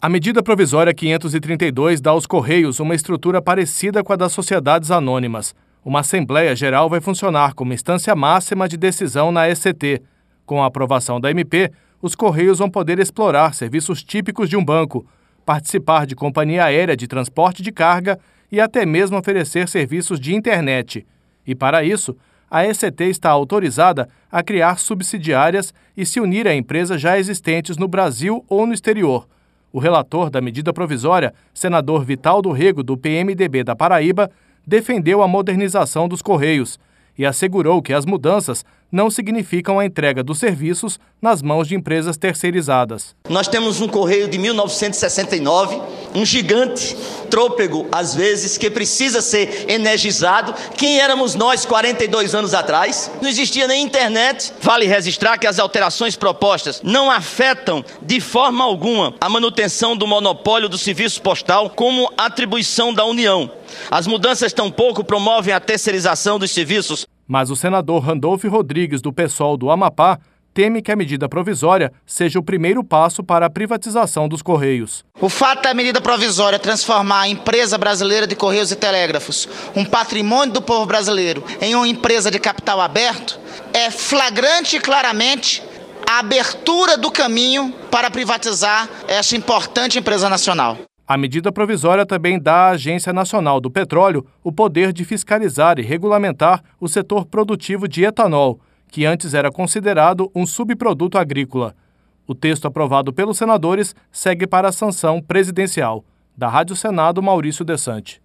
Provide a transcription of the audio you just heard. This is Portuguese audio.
A medida provisória 532 dá aos Correios uma estrutura parecida com a das sociedades anônimas. Uma Assembleia Geral vai funcionar como instância máxima de decisão na ECT. Com a aprovação da MP, os Correios vão poder explorar serviços típicos de um banco, participar de companhia aérea de transporte de carga e até mesmo oferecer serviços de internet. E para isso, a ECT está autorizada a criar subsidiárias e se unir a empresas já existentes no Brasil ou no exterior. O relator da medida provisória, senador Vital do Rego, do PMDB da Paraíba, defendeu a modernização dos Correios e assegurou que as mudanças não significam a entrega dos serviços nas mãos de empresas terceirizadas. Nós temos um Correio de 1969, um gigante, trôpego às vezes, que precisa ser energizado. Quem éramos nós 42 anos atrás? Não existia nem internet. Vale registrar que as alterações propostas não afetam de forma alguma a manutenção do monopólio do serviço postal como atribuição da União. As mudanças tampouco promovem a terceirização dos serviços. Mas o senador Randolfo Rodrigues, do PSOL do Amapá, teme que a medida provisória seja o primeiro passo para a privatização dos Correios. O fato da medida provisória transformar a empresa brasileira de Correios e Telégrafos, um patrimônio do povo brasileiro, em uma empresa de capital aberto, é flagrante e claramente a abertura do caminho para privatizar essa importante empresa nacional. A medida provisória também dá à Agência Nacional do Petróleo o poder de fiscalizar e regulamentar o setor produtivo de etanol, que antes era considerado um subproduto agrícola. O texto aprovado pelos senadores segue para a sanção presidencial. Da Rádio Senado, Maurício Desante.